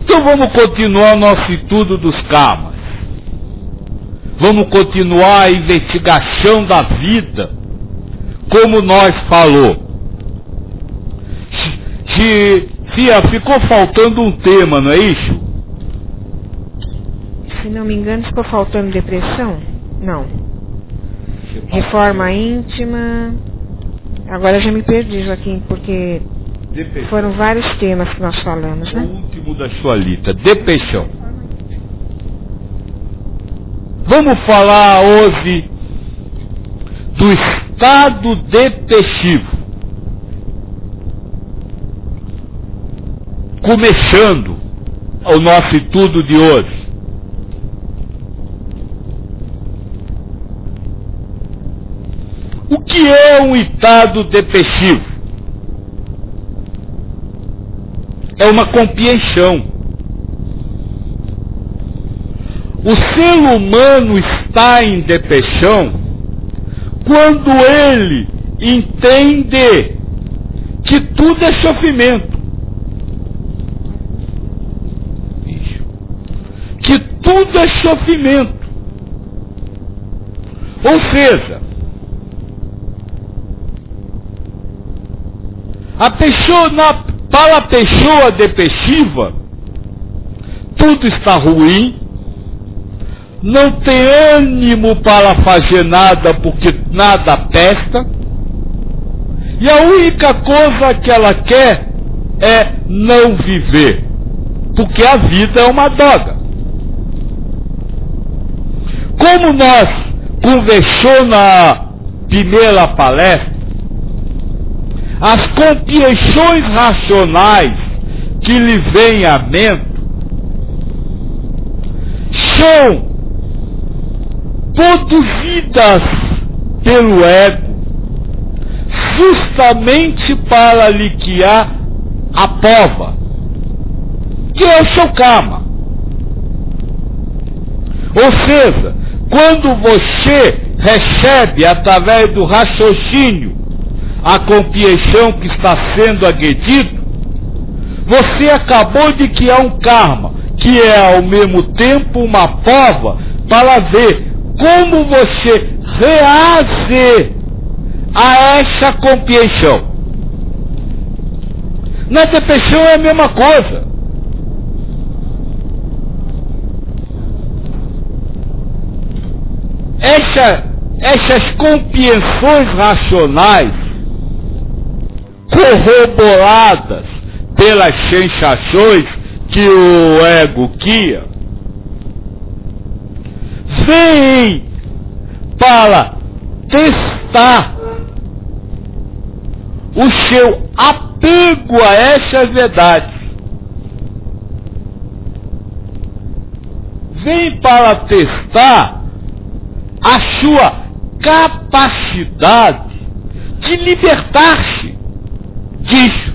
Então vamos continuar o nosso estudo dos karmas. Vamos continuar a investigação da vida, como nós falou. Fia, ficou faltando um tema, não é isso? Se não me engano, ficou faltando depressão? Não. Reforma íntima. Agora já me perdi, Joaquim, porque foram vários temas que nós falamos, né? O último da sua lista, depressão. Vamos falar hoje do estado depressivo. Começando o nosso estudo de hoje. O que é um estado depressivo? É uma compreensão. O ser humano está em depressão quando ele entende que tudo é sofrimento. Que tudo é sofrimento. Ou seja, para a pessoa depressiva, tudo está ruim, não tem ânimo para fazer nada porque nada presta, e a única coisa que ela quer é não viver, porque a vida é uma droga. Como nós conversamos na primeira palestra, as compreensões racionais que lhe vêm à mente são produzidas pelo ego justamente para liquidar a prova, que é o seu karma. Ou seja, quando você recebe através do raciocínio a compreensão que está sendo agredido, você acabou de criar um karma, que é ao mesmo tempo uma prova para ver como você reage a essa compreensão. Na depressão é a mesma coisa. Essas compreensões racionais corroboradas pelas sensações que o ego cria, vem para testar o seu apego a essas verdades. Vem para testar a sua capacidade de libertar-se disso.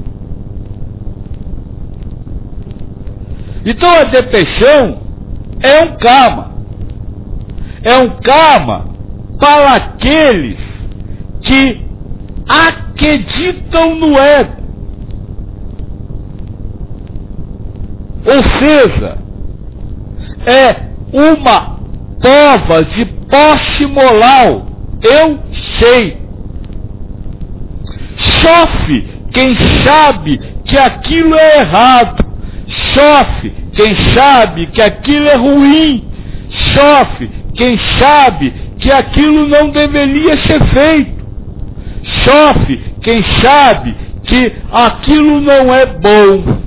Então a depressão é um karma. É um karma para aqueles que acreditam no ego. Ou seja, é uma prova de posse moral. Eu sei. Sofre quem sabe que aquilo é errado. Sofre quem sabe que aquilo é ruim. Sofre quem sabe que aquilo não deveria ser feito. Sofre quem sabe que aquilo não é bom.